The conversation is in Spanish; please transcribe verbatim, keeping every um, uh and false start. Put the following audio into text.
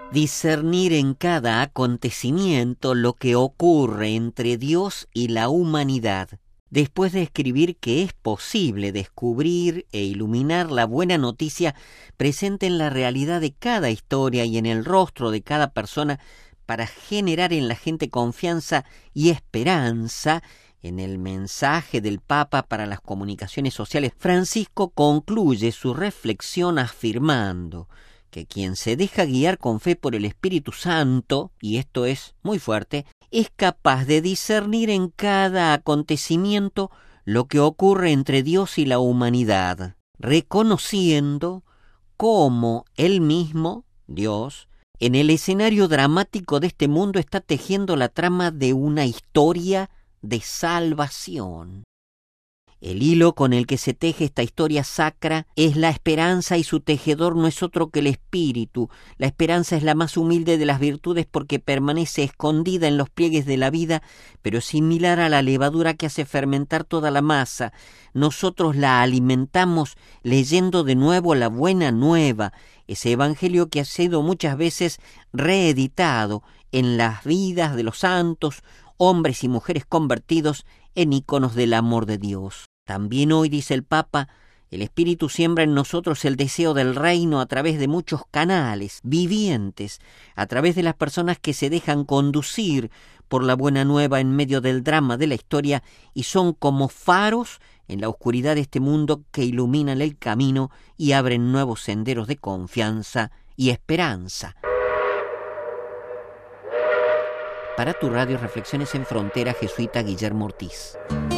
Discernir en cada acontecimiento lo que ocurre entre Dios y la humanidad. Después de escribir que es posible descubrir e iluminar la buena noticia presente en la realidad de cada historia y en el rostro de cada persona para generar en la gente confianza y esperanza en el mensaje del Papa para las comunicaciones sociales, Francisco concluye su reflexión afirmando que quien se deja guiar con fe por el Espíritu Santo, y esto es muy fuerte, es capaz de discernir en cada acontecimiento lo que ocurre entre Dios y la humanidad, reconociendo cómo Él mismo, Dios, en el escenario dramático de este mundo está tejiendo la trama de una historia de salvación. El hilo con el que se teje esta historia sacra es la esperanza y su tejedor no es otro que el Espíritu. La esperanza es la más humilde de las virtudes porque permanece escondida en los pliegues de la vida, pero es similar a la levadura que hace fermentar toda la masa. Nosotros la alimentamos leyendo de nuevo la buena nueva, ese evangelio que ha sido muchas veces reeditado en las vidas de los santos, hombres y mujeres convertidos en íconos del amor de Dios. También hoy, dice el Papa, el Espíritu siembra en nosotros el deseo del reino a través de muchos canales vivientes, a través de las personas que se dejan conducir por la buena nueva en medio del drama de la historia y son como faros en la oscuridad de este mundo que iluminan el camino y abren nuevos senderos de confianza y esperanza. Para tu radio Reflexiones en Frontera, jesuita Guillermo Ortiz.